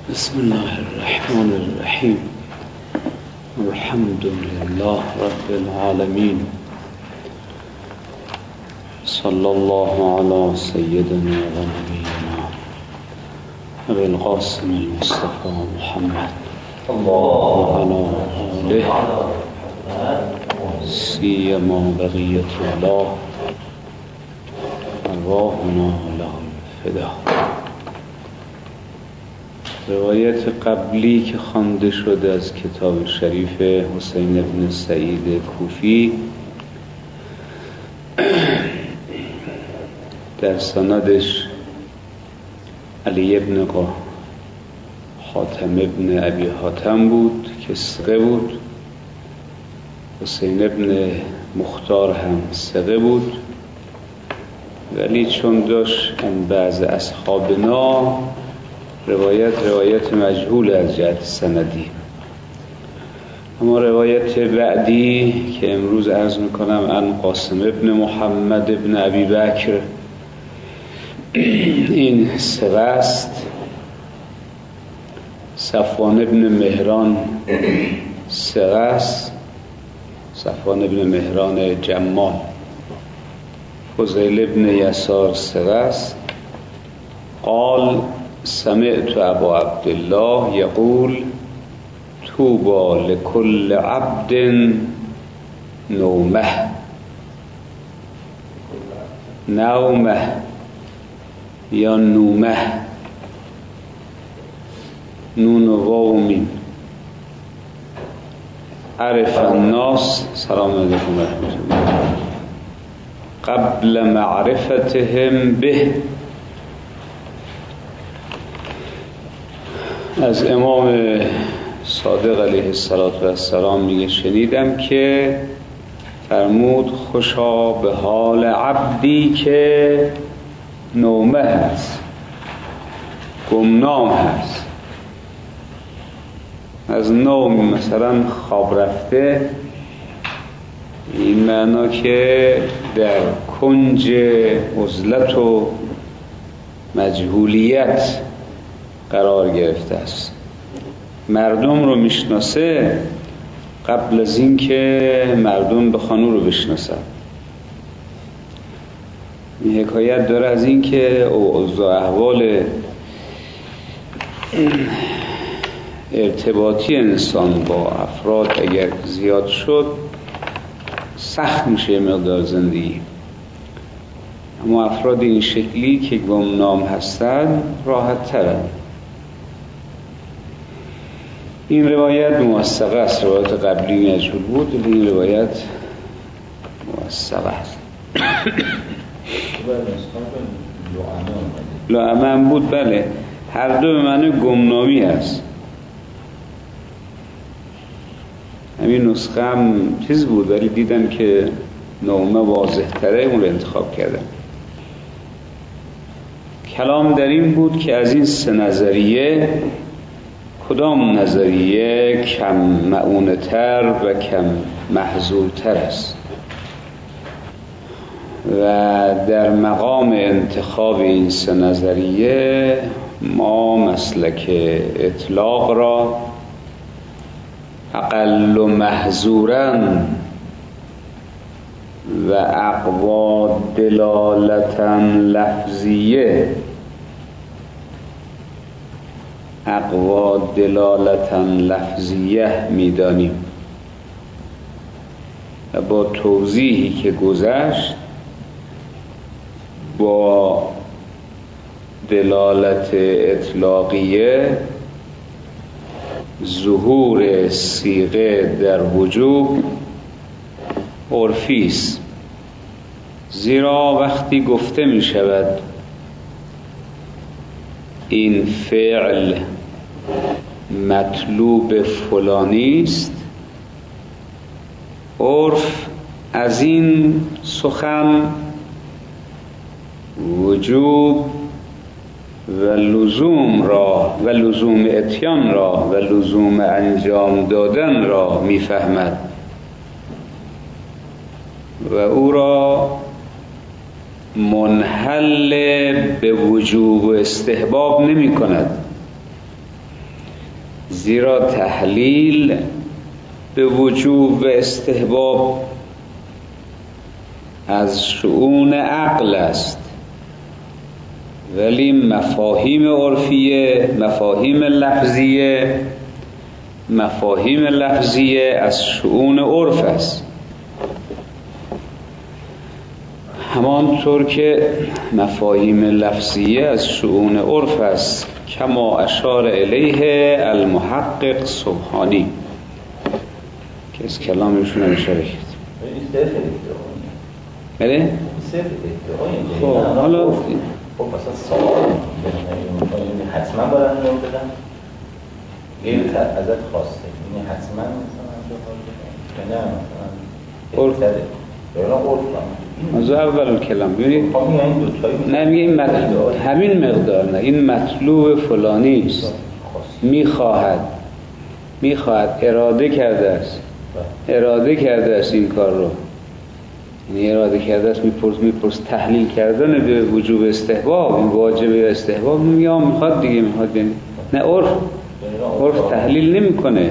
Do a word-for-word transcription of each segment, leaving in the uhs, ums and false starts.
بسم الله الرحمن الرحیم. الحمد لله رب العالمین. صلی الله علی سیدنا و نبینا ابی القاسم المصطفى محمد الله علی آله سیما بقیة الله ارواحنا له الفدا. روایت قبلی که خوانده شده از کتاب شریف حسین بن سعید کوفی در سندش علی بن حاتم بن ابی حاتم بود که ثقه بود، حسین بن مختار هم ثقه بود، ولی چون داشت ان بعض اصحابنا روایت روایت مجهول از جهت سندی. اما روایت بعدی که امروز عرض میکنم عن قاسم ابن محمد ابن ابی بکر، این ثقه است. صفوان ابن مهران ثقه است، صفوان ابن مهران جمال. فضیل ابن یسار ثقه است. قال سمعت ابا عبدالله یقول طوبى لكل عبد نومه نومه یا نومه، نون و واو و میم. عرف الناس سلام علیکم و رحمت الله قبل معرفتهم به. از امام صادق علیه السلام میگه شنیدم که فرمود خوشا به حال عبدی که نومه هست، گمنام هست. از نوم مثلا خواب رفته، این معنا که در کنج عزلت و مجهولیت قرار گرفته است. مردم رو میشناسه قبل از این که مردم بخوان او رو بشناسن. این حکایت داره از این که اوضاع احوال ارتباطی انسان با افراد اگر زیاد شد سخت میشه مقدار زندگی. اما افراد این شکلی که گمنام هستن راحت ترن. این روایت موثقه است. روایت قبلی مجهول بود ولی این روایت موثقه است. لعمن بود، بله، هر دو به معنی گمنامی است. همین نسخه هم چیز بود ولی دیدم که نومه واضح تره، اون رو انتخاب کردم. کلام در این بود که از این سه نظریه کدام نظریه کم معونتر و کم محظورتر است و در مقام انتخاب این سه نظریه ما مسلک اطلاق را اقل و محظورا و اقوی دلالتا لفظیه اقوی دلالتا لفظیه میدانیم و با توضیحی که گذشت با دلالت اطلاقیه ظهور صیغه در وجوب عرفی است. زیرا وقتی گفته می شود این فعل مطلوب فلانی است، عرف از این سخن وجوب و لزوم را و لزوم اتیان را و لزوم انجام دادن را میفهمد و او را منحل به وجوب و استحباب نمی کند. زیرا تحلیل به وجوب و استحباب از شؤون عقل است، ولی مفاهیم عرفیه، مفاهیم لفظیه مفاهیم لفظیه از شؤون عرف است. همانطور که مفاهیم لفظیه از شؤون عرف است، کما اشار الیه المحقق سبحانی که از کلامشون هم اشاره کرد. بله؟ خب حالا خب مثلا سوال حتما باید انجام بدن غیر ازت خواسته، یعنی حتما مثلا انجام بدن یا نه مثلا عرف داره یا نه عرف از اول کلام ببینید خب این این دوتایی نه میگه این مطلوب همین مقدار نه، این مطلوب فلانی است، میخواهد میخواهد اراده کرده است، اراده کرده است این کار رو، یعنی اراده کرده است. میپرس میپرس تحلیل کردن به وجوب استحباب، این واجب استحباب میگه میخواد دیگه میخواد، یعنی نه عرف عرف تحلیل نمیکنه،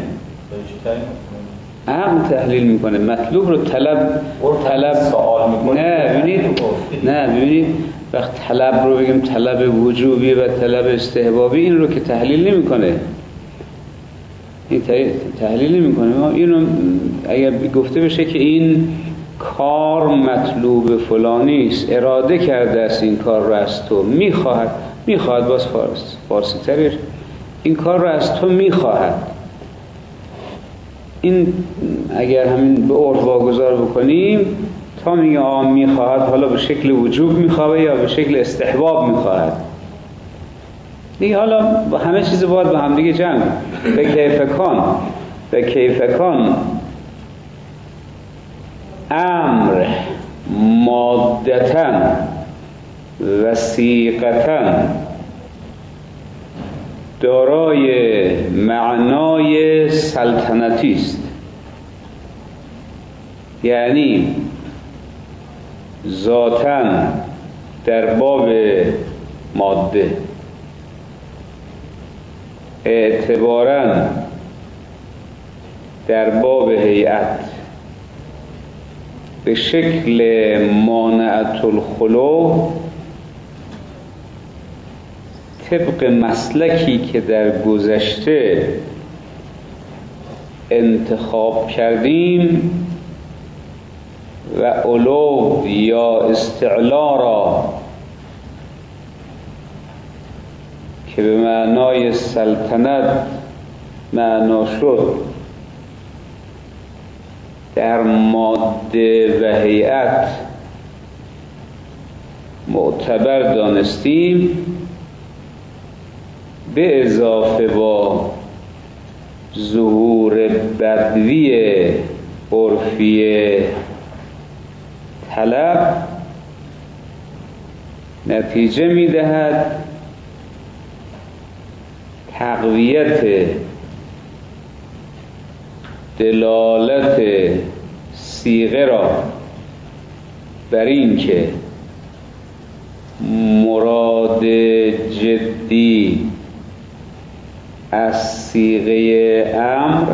عقل تحلیل میکنه. مطلوب رو طلب طلب سوال میکنه. نه ببینید نه ببینید وقت طلب رو بگیم طلب وجوبی و طلب استحبابی، این رو که تحلیل نمیکنه، این تحلیل نمیکنه. ما اینو اگر گفته بشه که این کار مطلوب فلانی است، اراده کرده است این کار رو از تو، میخواهد میخواهد باز فارس فارسی ترش این کار رو از تو میخواهد، این اگر همین به عرف واگذار بکنیم تا میگه آه میخواهد، حالا به شکل وجوب میخواهد یا به شکل استحباب میخواهد دیگه، حالا همه چیز باید با هم دیگه جمع به کیفکان به کیفکان امر مادتن وثیقتن دارای معنای سلطنتی است، یعنی ذاتاً در باب ماده، اعتباراً در باب هیئت، به شکل مانعة الخلو، طبق مسلکی که در گذشته انتخاب کردیم و علو یا استعلا را که به معنای سلطنت معنا شد در ماده و هیئت معتبر دانستیم، به اضافه با ظهور بدوی عرفی طلب نتیجه می‌دهد تقویت دلالت صیغه را بر این که مراد جدی از صیغه امر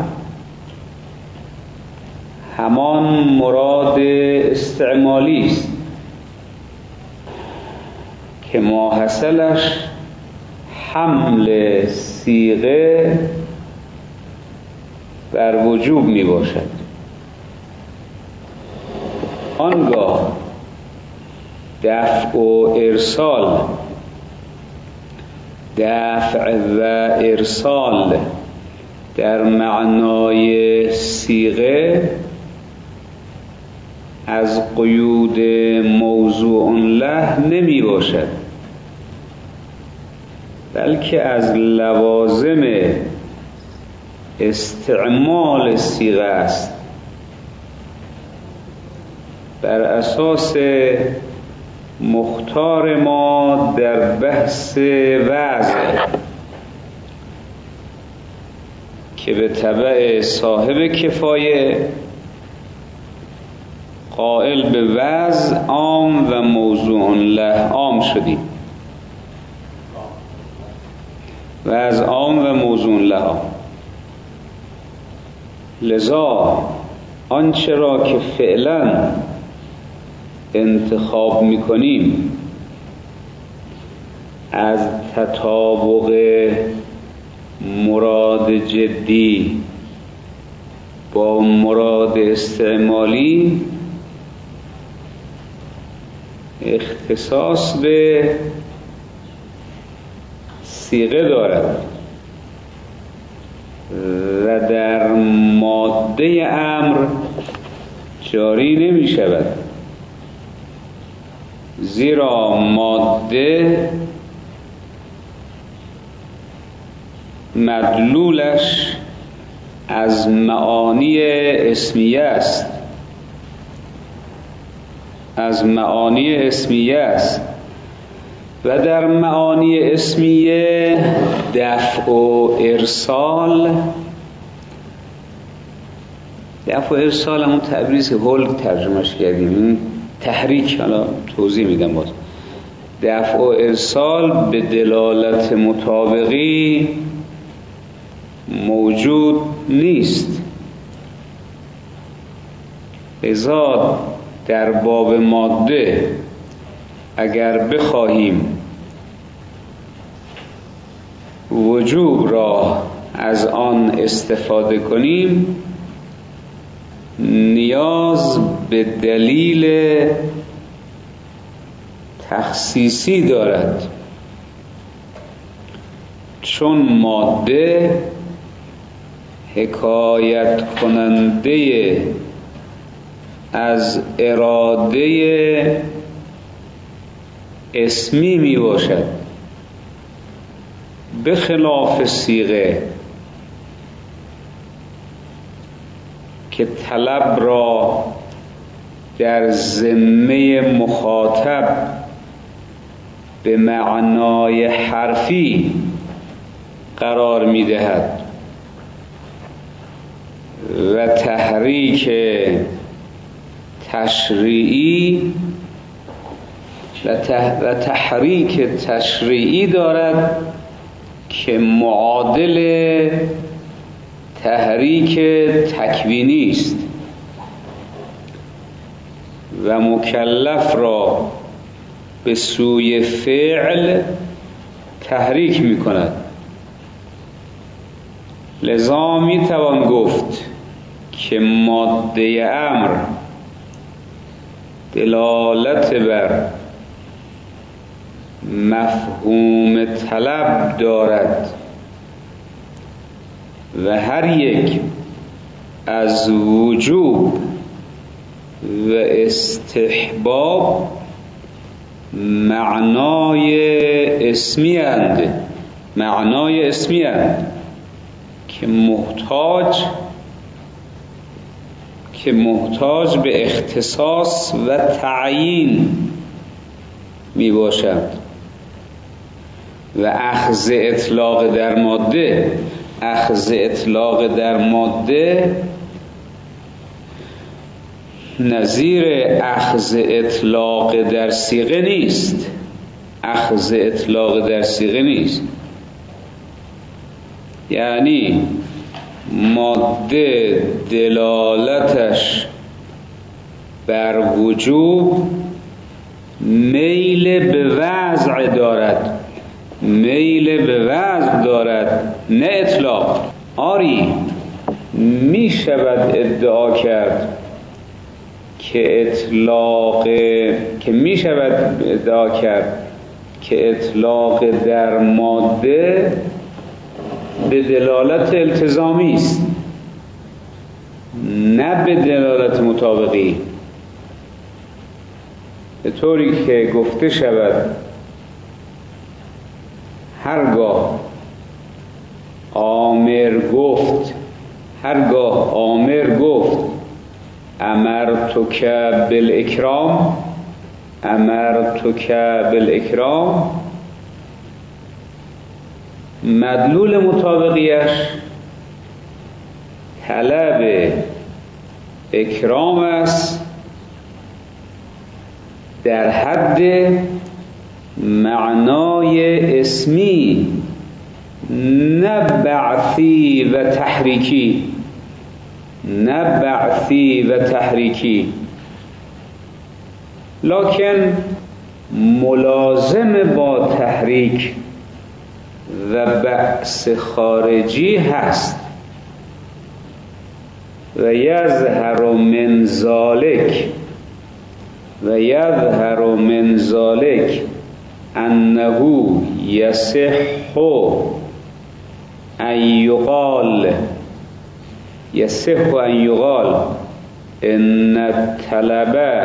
همان مراد استعمالی است که ماحصلش حمل صیغه بر وجوب می باشد. آنگاه دفع و ارسال دفع و ارسال در معنای صیغه از قیود موضوع له نمی باشد، بلکه از لوازم استعمال صیغه است، بر اساس مختار ما در بحث وضع که به تبع صاحب کفایه قائل به وضع عام و موضوع له عام شدیم. وضع عام و موضوع له عام لذا آنچه را که فعلا انتخاب میکنیم از تطابق مراد جدی با مراد استعمالی اختصاص به صیغه دارد و در ماده امر جاری نمی شود، زیرا ماده مدلولش از معانی اسمیه است از معانی اسمیه است و در معانی اسمیه دفع و ارسال دفع و ارسال همون تعبیری که هول ترجمهش کردیم، تحریک، حالا توضیح میدم باز. دفع و ارسال به دلالت مطابقی موجود نیست. لذا در باب ماده اگر بخواهیم وجوب را از آن استفاده کنیم نیاز به دلیل تخصیصی دارد، چون ماده حکایت کننده از اراده اسمی می باشد، به خلاف صیغه که طلب را در ذمه مخاطب به معنای حرفی قرار می دهد و تحریک تشریعی و تحریک تشریعی دارد که معادل تحریک تکوینی است و مکلف را به سوی فعل تحریک می کند. لذا می توان گفت که ماده امر دلالت بر مفهوم طلب دارد و هر یک از وجوب و استحباب معنای اسمی اند معنای اسمی اند که محتاج که محتاج به اختصاص و تعیین می باشد و اخذ اطلاق در ماده اخذ اطلاق در ماده نظیر اخذ اطلاق در صیغه نیست اخذ اطلاق در صیغه نیست یعنی ماده دلالتش بر وجوب میل به وضع دارد میل به وضع دارد نه اطلاق. آری می شود ادعا کرد که اطلاق که می شود ادعا کرد که اطلاق در ماده به دلالت التزامی است نه به دلالت مطابقی، به طوری که گفته شود هرگاه آمر گفت هرگاه آمر گفت امرتک بالاکرام امرتک بالاکرام مدلول مطابقیش طلب اکرام است در حد معنای اسمی نه بعثی و تحریکی. نه بعثی و تحریکی، لکن ملازم با تحریک و بعث خارجی هست. و یظهر من ذلک و یظهر من ذلک انه یصح ان یقال یصح ان یقال ان الطلبه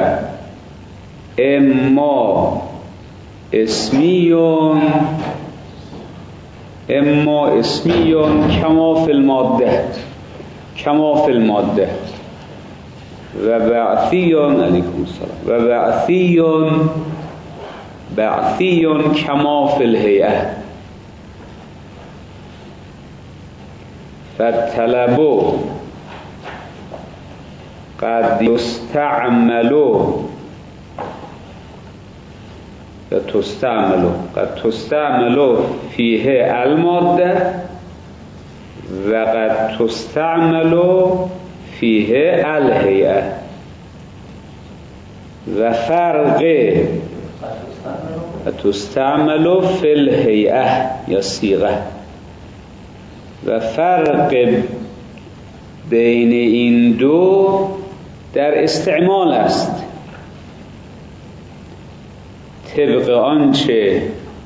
اما اسمیون اما اسمیون کما فی الماده کما فی الماده و بعثیون علیکم السلام و بعثیون بعثیون کما فی الهیئه فالطلب قد یستعملوا قد تستعملوا قد تستعملوا فیه الماده و قد تستعملوا فیه الهیئه و فرق تستعملوا فی الهیئه یا صیغه و فرق بین این دو در استعمال است، طبق آنچه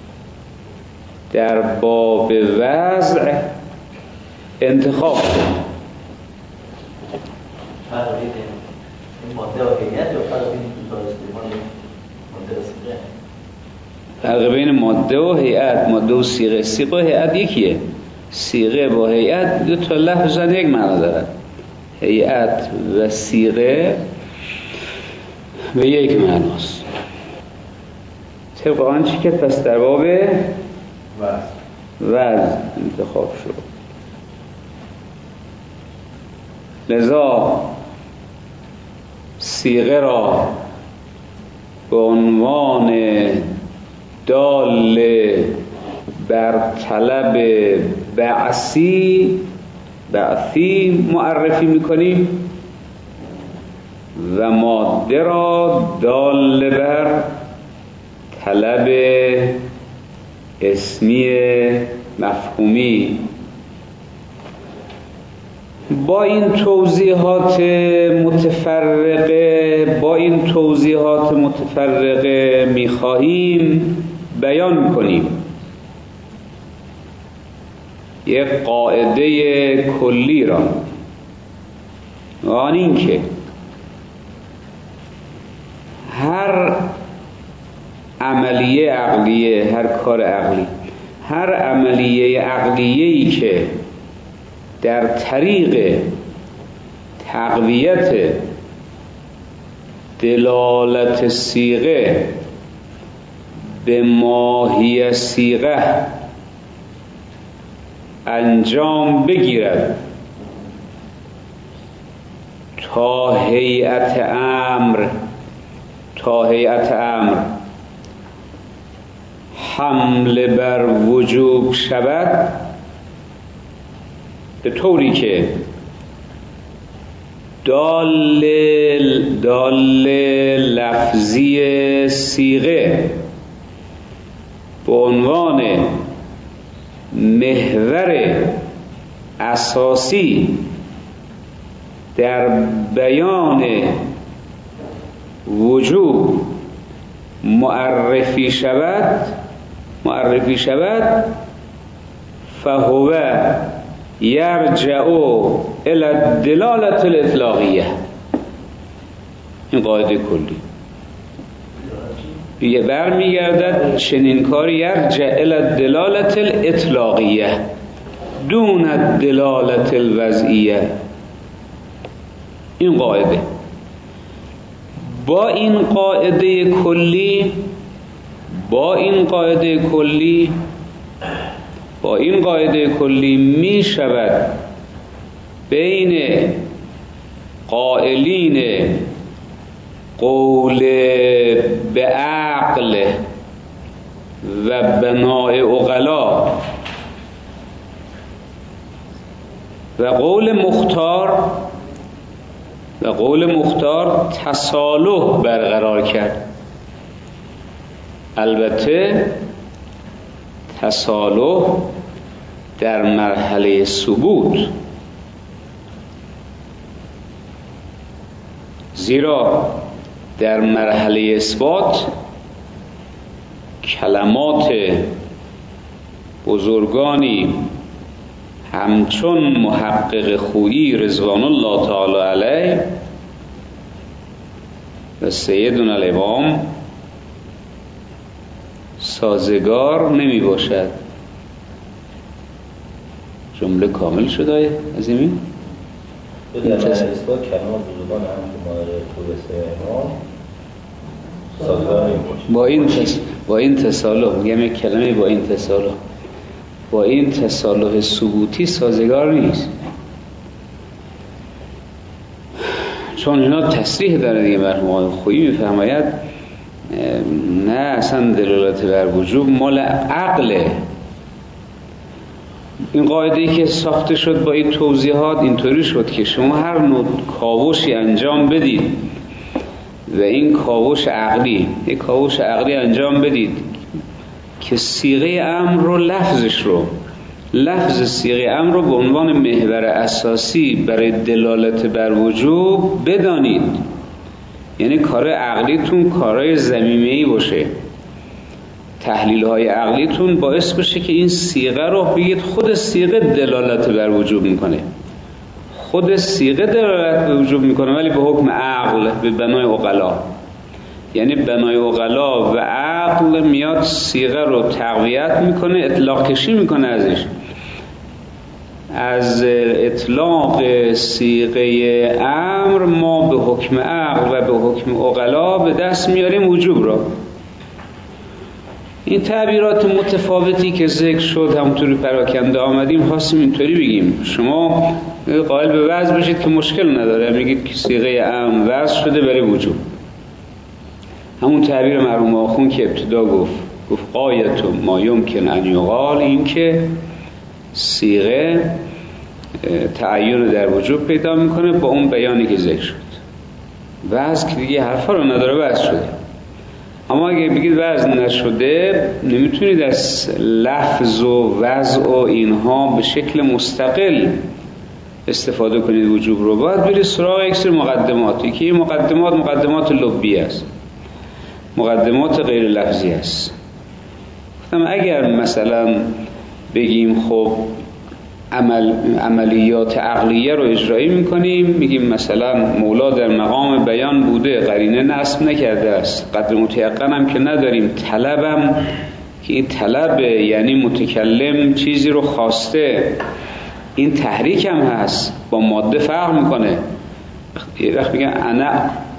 در باب وضع انتخاب شد. فرق بین ماده و هیئت یا فرق بین دو تا استعمال ماده و صیغه؟ فرق بین ماده و هیئت، ماده و صیغه. صیغه و هیئت یکیه. صیغه با هیئت دو تا لفظن یک معنا دارد. هیئت و صیغه به یک معناست. طبق آنچه که پس در باب وضع انتخاب شد. لذا صیغه را به عنوان دال بر طلب بعثی بعثی معرفی میکنیم و ماده را دال بر طلب اسمی مفهومی. با این توضیحات متفرقه با این توضیحات متفرقه میخواهیم بیان کنیم یک قاعده کلی را، آن این که هر عملیه عقلیه، هر کار عقلی، هر عملیه عقلیه‌ای که در طریق تقویت دلالت صیغه به ماهی صیغه انجام بگیرد تا هیئت امر تا هیئت امر حمله بر وجوب شود، به طوری که دال دال لفظی صیغه به عنوان محور اساسی در بیان وجوب معرفی شود معرفی شود فهو یرجع الی الدلالة الاطلاقیه. این قاعده کلی دیگه برمیگردد چنین کاری یرجع الی الدلالة الاطلاقیه دون الدلالة الوضعیه. این قاعده با این قاعده کلی با این قاعده کلی با این قاعده کلی می شود بین قائلین قول به عقل و بناء عقلا و قول مختار و قول مختار تصالح برقرار کرد. البته تصالح در مرحله ثبوت، زیرا در مرحله اثبات کلمات بزرگانی همچون محقق خویی رضوان الله تعالی علیه و سیدنا الامام سازگار نمی باشد. جمله کامل شده عزیمی؟ در مرحله اثبات کلمات بزرگان همچون محقق امام سازگار نمی باشد. با این تس... با این تصالح، میگم یک کلمه با این تصالح، با این تصالح ثبوتی سازگار نیست، چون اینا تصریح داره دیگه. مرحوم خویی میفرماید نه اصلا دلالت بر وجوب مال عقله. این قاعده‌ای که ساخته شد با این توضیحات اینطوری شد که شما هر نوع کاوشی انجام بدید و این کاوش عقلی، یک کاوش عقلی انجام بدید که صیغه امر رو، لفظش رو، لفظ صیغه امر رو به عنوان محور اساسی برای دلالت بر وجوب بدانید، یعنی کار عقلیتون کارهای ضمیمه‌ای باشه، تحلیل‌های عقلیتون باعث بشه که این صیغه رو بگید خود صیغه دلالت بر وجوب میکنه، خود صیغه دلالت بر وجوب میکنه ولی به حکم عقل، به بنای عقلا. یعنی بنای عقلا و عقل میاد صیغه رو تقویت میکنه، اطلاق کشی میکنه ازش، از اطلاق صیغه امر ما به حکم عقل و به حکم عقلا به دست میاریم وجوب را. این تعبیرات متفاوتی که ذکر شد همونطوری پراکنده آمدیم خواستیم اینطوری بگیم. شما قائل به وضع بشید که مشکل نداره، میگید که صیغه امر وضع شده برای وجوب. همون تعبیر مرحوم آخوند که ابتدا گفت گفت قایت ما یمکن ان یقال، این که صیغه تعین در وجوب پیدا میکنه با اون بیانی که ذکر شد. وضع که دیگه حرفا رو نداره وضع شده. اما اگه بگید وضع نشده نمیتونید از لفظ و وضع و اینها به شکل مستقل استفاده کنید وجوب رو. باید برید سراغ یک سری مقدماتی که این مقدمات مقدمات لبی است، مقدمات غیر لفظی است. گفتم اگر مثلا بگیم خب عمل عملیات عقلیه رو اجرایی میکنیم، میگیم مثلا مولا در مقام بیان بوده، قرینه نصب نکرده است، قدر متیقن هم که نداریم، طلبم که این طلب یعنی متکلم چیزی رو خواسته، این تحریک هم هست، با ماده فرق میکنه. یه وقت میگم انا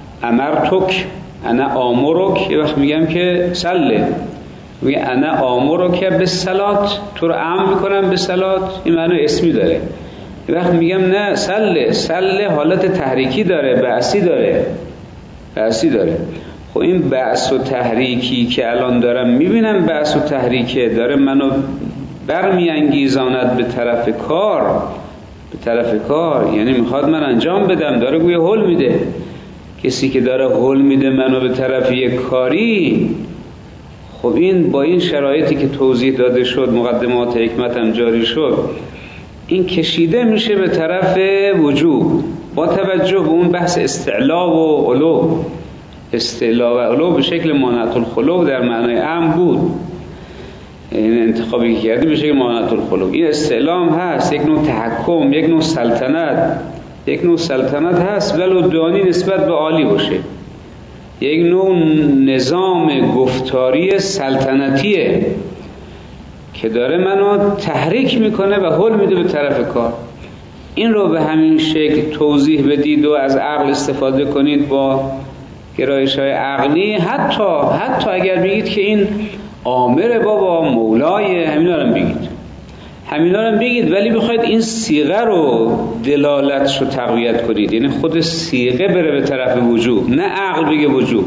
امرتک، انا آمرک، یه وقت میگم که سله، میگه انا آمرک بالصلات، تو رو امر میکنم به صلات، این معنی اسمی داره. یه وقت میگم نه سله، سله حالت تحریکی داره، بعثی داره، بعثی داره. خب این بعث و تحریکی که الان دارم میبینم، بعث و تحریکه داره منو برمیانگیزاند به طرف کار، به طرف کار، یعنی میخواد من انجام بدم، داره گویا هول میده. کسی که داره هول میده منو به طرف یک کاری، خب این با این شرایطی که توضیح داده شد، مقدمات حکمت هم جاری شد، این کشیده میشه به طرف وجوب با توجه به اون بحث استعلا و علو. استعلا و علو به شکل مانعت الخلو در معنای عام بود، این انتخابی که کردی به شکل مانعت الخلو. این استعلام هست، یک نوع تحکم، یک نوع سلطنت، یک نوع سلطنت هست ولو دانی نسبت به عالی باشه، یک نوع نظام گفتاری سلطنتیه که داره منو تحریک میکنه و هول میده به طرف کار. این رو به همین شکل توضیح بدید و از عقل استفاده کنید با گرایش های عقلی. حتی حتی اگر بگید که این آمر بابا مولای، همینا رو بگید، همینا رو بگید، ولی بخواید این صیغه رو دلالتش رو تقویت کنید، یعنی خود صیغه بره به طرف وجوب، نه عقل بگه وجوب،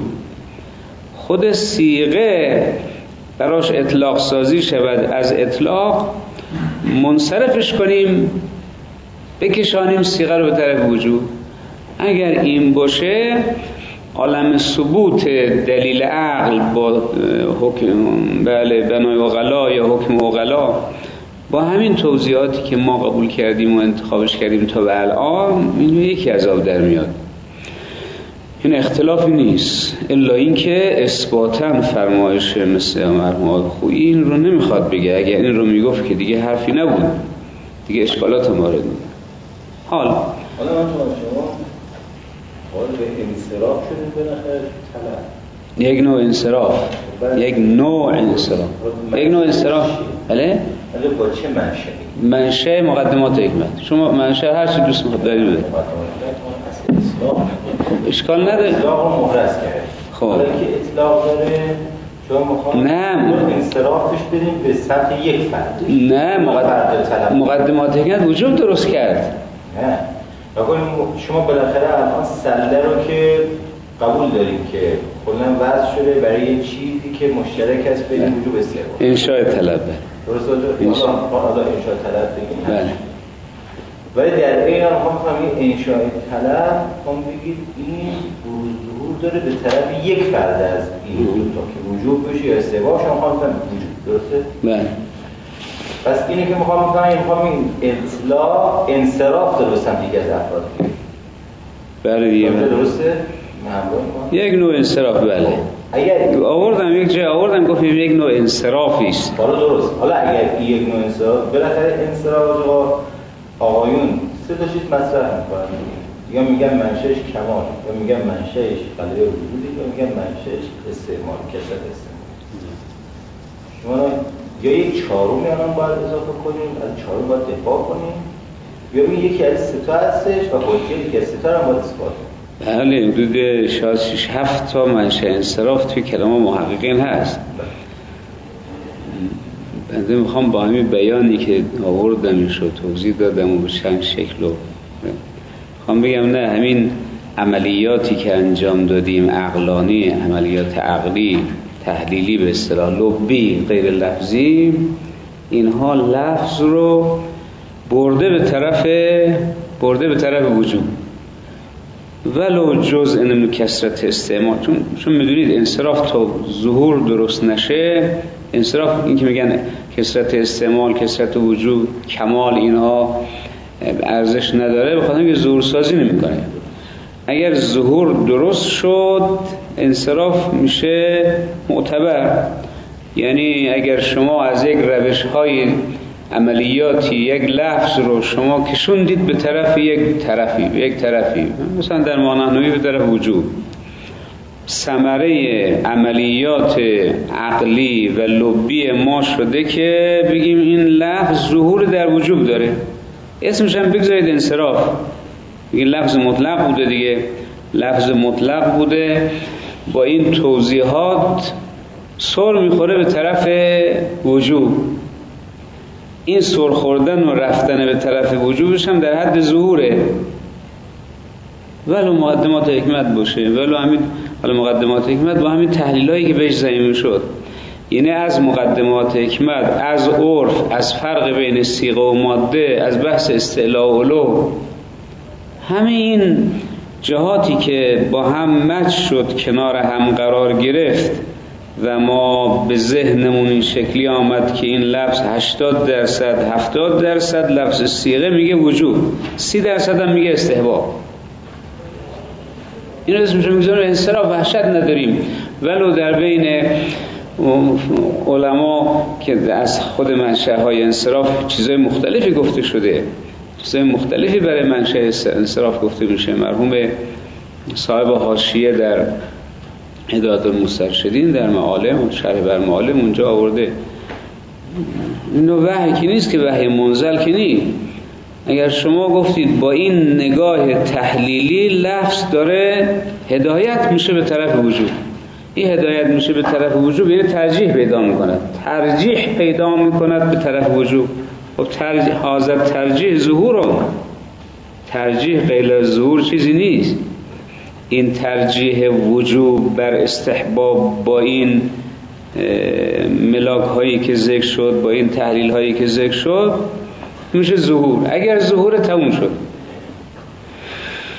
خود صیغه براش اطلاق سازی شود، از اطلاق منصرفش کنیم، بکشانیم صیغه رو به طرف وجوب. اگر این باشه عالم ثبوت دلیل عقل با حکم بله بنای عقلا یا حکم عقلا با همین توضیحاتی که ما قبول کردیم و انتخابش کردیم تا به الان، این یکی از آب در میاد. این اختلافی نیست، الا این که اثباتاً فرمایش مثل مرحوم آقای خویی این رو نمیخواد بگه. اگر این رو میگفت که دیگه حرفی نبود، دیگه اشکالات وارد بود. حال حالا من تو شما حالا به انصراف شدید بالاخره طلب یک نوع انصراف، یک نوع انصراف، یک نوع انصراف. بله؟ ولی با چه منشأی؟ منشأ مقدمات حکمت. شما منشأ هر چی دوست می‌خواد دلیل بده. اشکال نداره. اطلاق رو محرز کرد. خب. حالا که اطلاق داره شما می‌خوام نه انصرافش بدیم به سطح یک فرد. نه مقدم... مقدمات حکمت وجود درست کرد. نه. بگویم شما بالاخره الان سله رو که قبول داریم که کلاً وضع شده برای یه چیزی که مشترک است بین وجوب استعمال. انشاء طلب. درست است. حالا حالا انشاء طلب بگیم. بله. ولی در این حال هم همین انشاء طلب هم بگید این ظهور داره به طرف یک فرد از این تا که وجوب بشه یا استعمال شما هم وجود. درسته؟ بله. پس اینه که میخوام میکنم این میخوام این اطلاع انصراف داره به سمت یک از افراد. بله دیگه. درسته؟ یک نوع انصراف. بله. اگر آوردم یک جای آوردم گفتم یک نوع انصرافی است. حالا درست. حالا اگر یک نوع انصراف بالاخره انصراف آقا آقایون سه تا چیز مطرح میکنن. یا میگن منشأش کمال، یا میگن منشأش قضیه وجودی، یا میگن منشأش استعمال، کثرت استعمال. شما یا یک چهارمی الان باید اضافه کنیم، از چهارم باید دفاع کنیم، یا این یکی از سه تا هستش و حجیه که سه تا هم باید اثبات کنیم. بله حدود شاید شش هفت تا منشأ انصراف توی کلام محققین هست. بنده میخوام با همین بیانی که آوردم شد توضیح دادم و به چند شکل و میخوام بگم نه همین عملیاتی که انجام دادیم عقلانی، عملیات عقلی تحلیلی به اصطلاح لبی غیر لفظی، اینها لفظ رو برده به طرف برده به طرف وجود ولو جزء من کثرت استعمال. چون چون میدونید انصراف تا ظهور درست نشه، انصراف این که میگن کثرت استعمال، کثرت وجود، کمال، اینها ارزش نداره، بخاطر اینکه ظهور سازی نمیکنه. اگر ظهور درست شد انصراف میشه معتبر. یعنی اگر شما از یک روش های عملیاتی یک لفظ رو شما کشوندید به طرف یک طرفی به یک طرفی مثلا در مانحنوی به طرف وجود، ثمره عملیات عقلی و لبی ما شده که بگیم این لفظ ظهور در وجود داره، اسمش هم بگذارید انصراف. این لفظ مطلق بوده دیگه، لفظ مطلق بوده با این توضیحات سر میخوره به طرف وجود. این سر خوردن و رفتن به طرف وجودش هم در حد ظهوره، ولو مقدمات حکمت باشه، ولو همین حالا مقدمات حکمت با همین تحلیلایی که بهش زمین شد، یعنی از مقدمات حکمت، از عرف، از فرق بین صیغه و ماده، از بحث استعلاء و علو، همه این جهاتی که با هم مچ شد کنار هم قرار گرفت و ما به ذهنمون این شکلی آمد که این لفظ هشتاد درصد هفتاد درصد لفظ صیغه میگه وجود، سی درصد هم میگه استحباب. این رو اسمش میگذاره انصراف، وحشت نداریم. ولو در بین علما که از خود منشأهای انصراف چیزای مختلفی گفته شده، چیزای مختلفی برای منشأ انصراف گفته میشه. مرحوم صاحب حاشیه در هدایت المسترشدین در معالم، شرح بر معالم اونجا آورده. اینو وحی که نیست که وحی منزل که نیست. اگر شما گفتید با این نگاه تحلیلی لفظ داره هدایت میشه به طرف وجود، این هدایت میشه به طرف وجود یعنی ترجیح پیدا میکند، ترجیح پیدا میکند به طرف وجود. خب ترجیح حاضر ترجیح ظهور، ترجیح غیر ظهور چیزی نیست. این ترجیح وجوب بر استحباب با این ملاک هایی که ذکر شد، با این تحلیل هایی که ذکر شد، میشه ظهور. اگر ظهور تموم شد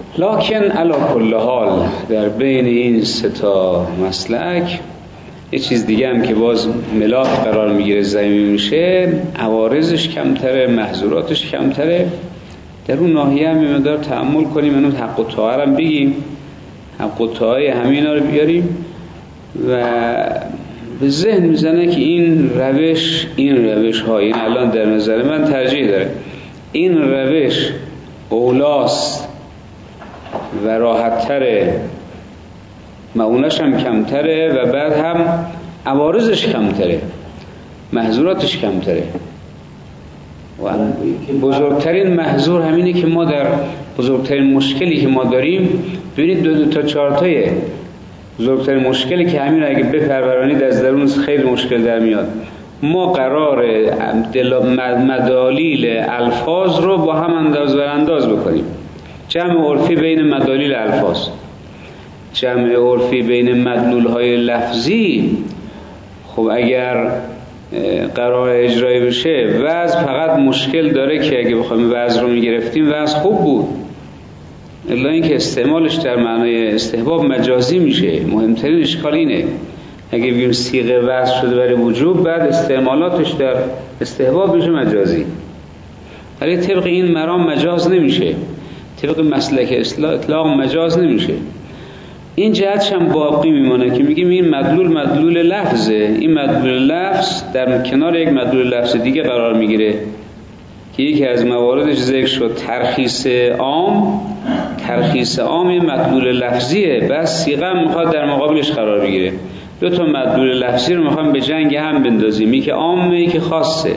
لکن علی کل حال در بین این سه تا مسلک یه چیز دیگه هم که باز ملاک قرار میگیره، ضمیمی میشه، عوارضش کمتره، محظوراتش کمتره. در اون ناحیه هم یه مقدار تأمل کنیم، اینو حق و طاعه هم بگیم، حق و طاعه همینا رو بیاریم و به ذهن میزنه که این روش این روش ها این الان در نظر من ترجیح داره، این روش اولاست و راحت تره، معونش هم کمتره و بعد هم عوارضش کمتره، محظوراتش کمتره. و بزرگترین محظور همینه که ما در بزرگترین مشکلی که ما داریم، ببینید دو, دو تا چهارتایه. بزرگترین مشکلی که همین اگه بپرورانید از درون خیلی مشکل در میاد. ما قرار مدالیل الفاظ رو با هم انداز و انداز بکنیم. جمع عرفی بین مدالیل الفاظ، جمع عرفی بین مدلول‌های لفظی. خب اگر قرار اجرایی بشه، وضع فقط مشکل داره که اگه بخوایم وضع رو میگرفتیم وضع خوب بود، الا اینکه استعمالش در معنای استحباب مجازی میشه. مهمترین اشکال اینه، اگه بگیم صیغه وضع شده برای وجوب، بعد استعمالاتش در استحباب میشه مجازی، ولی طبق این مرام مجاز نمیشه، طبق مسلک اطلاق مجاز نمیشه. این جهتش هم باقی میمونه که میگیم این مدلول مدلول لفظه، این مدلول لفظ در کنار یک مدلول لفظ دیگه قرار میگیره که یکی از مواردش ذکر شد ترخیص عام. ترخیص عام این مدلول لفظیه، بس صیغه هم میخواد در مقابلش قرار بگیره. دو تا مدلول لفظی رو میخوام به جنگ هم بندازیم، یکی عامه یکی خاصه.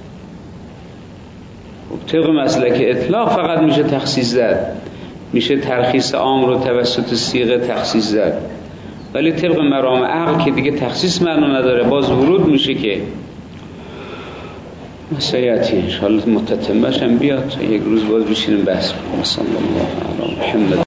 طبق مسلک اطلاق فقط میشه تخصیص زد، میشه ترخیص عام رو توسط صیغه تخصیص زد، ولی طبق مرام عقل که دیگه تخصیص معنا نداره، باز ورود میشه که مسیحیتی انشاءالله متتمش هم بیاد، یک روز باز بشینیم بحث کنیم. صلی الله علی محمد.